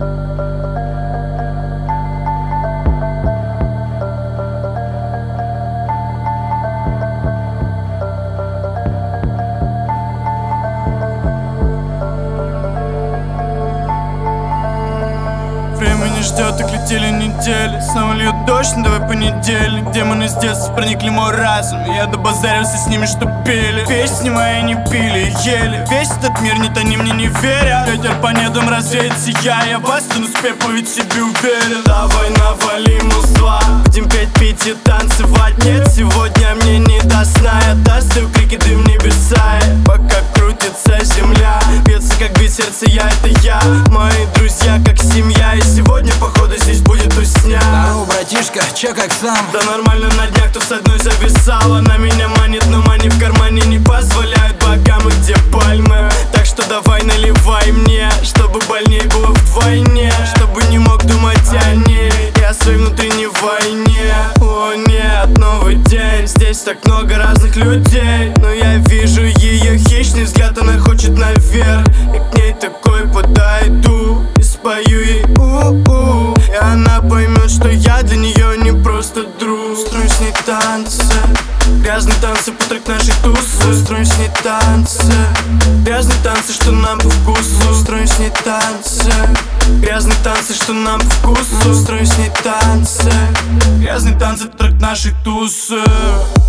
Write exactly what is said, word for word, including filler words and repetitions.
Время не ждет, так летели недели. Снова льет дождь, ну давай понедельник. Демоны с детства проникли в мой разум, и я добазарился с ними, что пели. Песни мои не пили, ели. Весь этот мир нет, они мне не верят. Ветер по недам развеет сияя. Вас стану с пепла, ведь в себе уверен. Давай навали музла, будем петь, пить и танцевать. Нет, сегодня мне не до сна. Я достаю крики, дым небеса. Пока крутится земля, бьется как бит сердце, я это я. Мои друзья как семья, и сегодня походу здесь будет тусня. Здорово, братишка, че как сам? Да нормально, на днях кто с одной зависала. На меня манит, но мани в кармане не позволяют богам, и где пальмы. Так что давай наливай мне, чтобы больней было вдвойне, чтобы не мог думать о ней, я о своей внутренней войне. О нет, новый день, здесь так много разных людей, но я вижу ее хищный взгляд, она хочет наверх. И к ней такой подойду и спою ей у-у, и она поймет, что я для нее не просто друг. Строю с ней танцы, грязные танцы по трек нашей тусы. Строим с ней танцы, грязные танцы, что нам по вкусу. Строим с ней танцы, грязные танцы, что нам по вкусу. Строим с ней танцы, грязные танцы по трек нашей тусы.